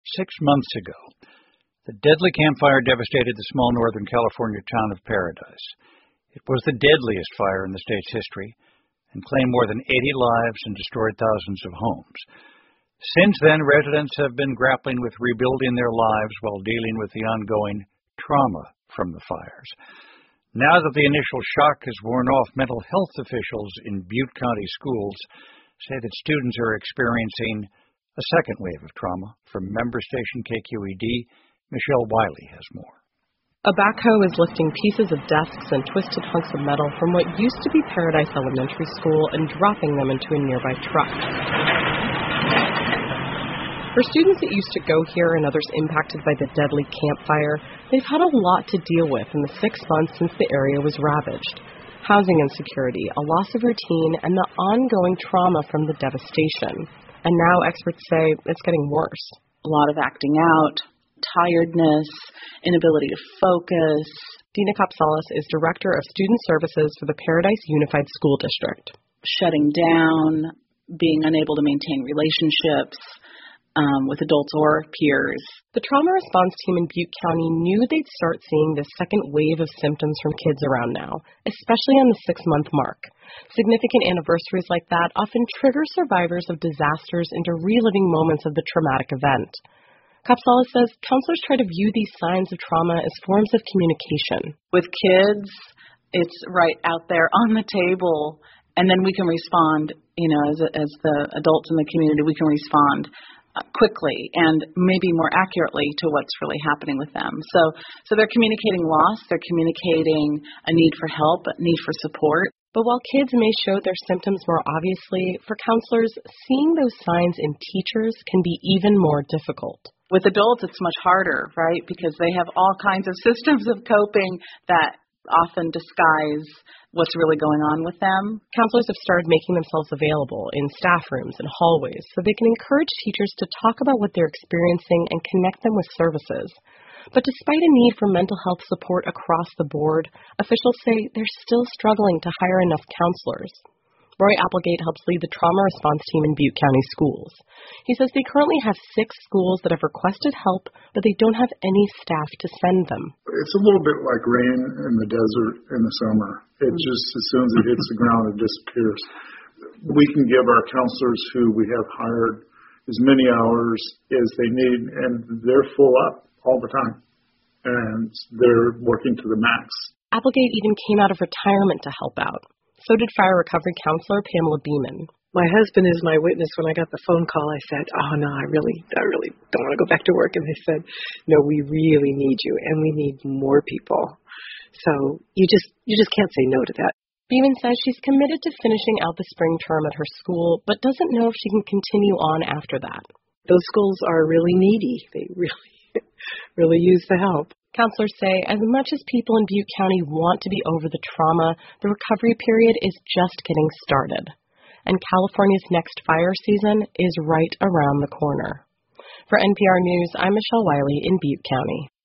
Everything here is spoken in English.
6 months ago, the deadly Camp Fire devastated the small Northern California town of Paradise. It was the deadliest fire in the state's history and claimed more than 80 lives and destroyed thousands of homes. Since then, residents have been grappling with rebuilding their lives while dealing with the ongoing trauma from the fires. Now that the initial shock has worn off, mental health officials in Butte County schools say that students are experiencing a second wave of trauma. From member station KQED, Michelle Wiley has more. A backhoe is lifting pieces of desks and twisted hunks of metal from what used to be Paradise Elementary School and dropping them into a nearby truck. For students that used to go here and others impacted by the deadly Camp Fire, they've had a lot to deal with in the 6 months since the area was ravaged. Housing insecurity, a loss of routine, and the ongoing trauma from the devastation. And now experts say it's getting worse. A lot of acting out, tiredness, inability to focus. Dina Kapsalis is Director of Student Services for the Paradise Unified School District. Shutting down, being unable to maintain relationships with adults or peers. The trauma response team in Butte County knew they'd start seeing this second wave of symptoms from kids around now, especially on the 6-month mark. Significant anniversaries like that often trigger survivors of disasters into reliving moments of the traumatic event. Kapsalis says counselors try to view these signs of trauma as forms of communication. With kids, it's right out there on the table, and then we can respond, as the adults in the community, we can respond quickly and maybe more accurately to what's really happening with them. So they're communicating loss, they're communicating a need for help, a need for support. But while kids may show their symptoms more obviously, for counselors, seeing those signs in teachers can be even more difficult. With adults, it's much harder, right? Because they have all kinds of systems of coping that often disguise what's really going on with them. Counselors have started making themselves available in staff rooms and hallways so they can encourage teachers to talk about what they're experiencing and connect them with services. But despite a need for mental health support across the board, officials say they're still struggling to hire enough counselors. Roy Applegate helps lead the trauma response team in Butte County Schools. He says they currently have 6 schools that have requested help, but they don't have any staff to send them. It's a little bit like rain in the desert in the summer. It just, as soon as it hits the ground, it disappears. We can give our counselors who we have hired as many hours as they need, and they're full up all the time, and they're working to the max. Applegate even came out of retirement to help out. So did fire recovery counselor Pamela Beeman. My husband is my witness. When I got the phone call, I said, "Oh no, I really don't want to go back to work." And they said, "No, we really need you, and we need more people." So you just can't say no to that. Beeman says she's committed to finishing out the spring term at her school, but doesn't know if she can continue on after that. Those schools are really needy. They really use the help. Counselors say as much as people in Butte County want to be over the trauma, the recovery period is just getting started. And California's next fire season is right around the corner. For NPR News, I'm Michelle Wiley in Butte County.